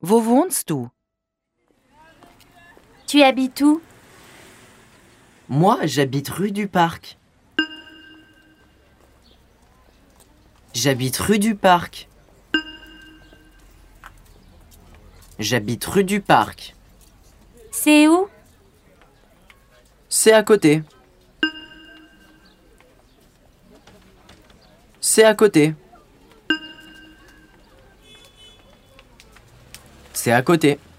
Wo wohnst du? Tu habites où? Moi, j'habite rue du Parc. J'habite rue du Parc. J'habite rue du Parc. C'est où? C'est à côté. C'est à côté. C'est à côté.